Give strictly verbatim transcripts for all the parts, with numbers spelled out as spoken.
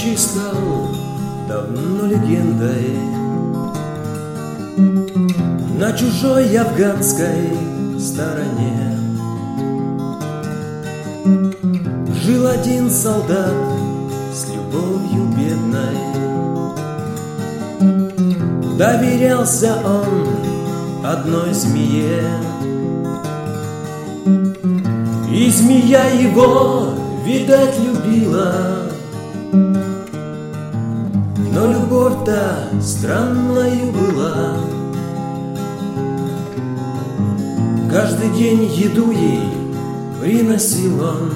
случай стал давно легендой. На чужой афганской стороне жил один солдат с любовью бедной. Доверялся он одной змее, и змея его, видать, любила. Но любовь-то странною была. Каждый день еду ей приносил он,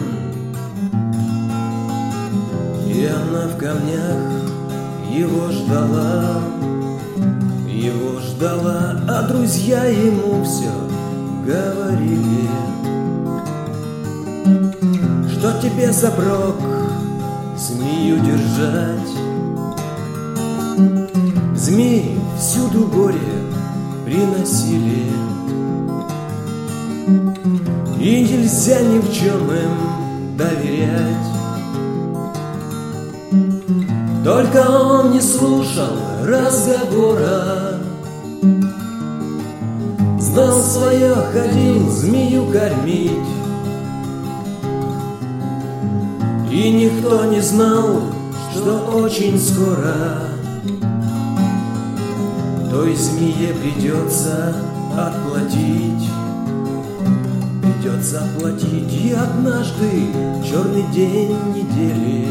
и она в камнях его ждала. Его ждала, а друзья ему все говорили: что тебе за прок змею держать? Змеи всюду горе приносили, и нельзя ни в чем им доверять. Только он не слушал разговора, знал свое, ходил змею кормить. И никто не знал, что очень скоро той змее придется отплатить. Придется отплатить. И однажды черный день недели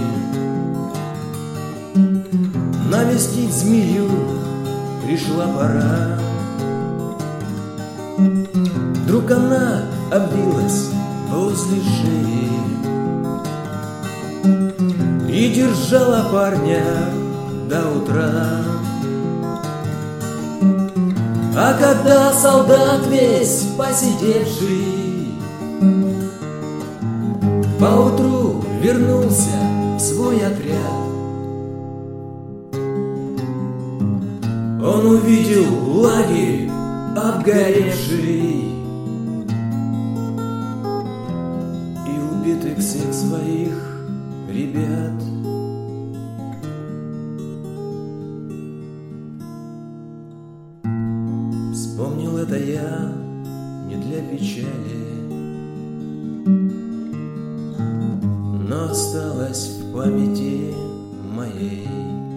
навестить змею пришла пора. Вдруг она обвилась возле шеи и держала парня до утра. А когда солдат весь посидевший поутру вернулся в свой отряд, он увидел лагерь обгоревший и убитых всех своих ребят. Вспомнил это я не для печали, но осталось в памяти моей.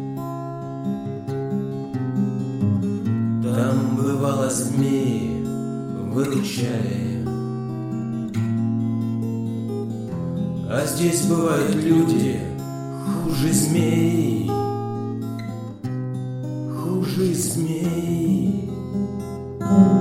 Там бывало змеи выручали, а здесь бывают люди хуже змей, хуже змей.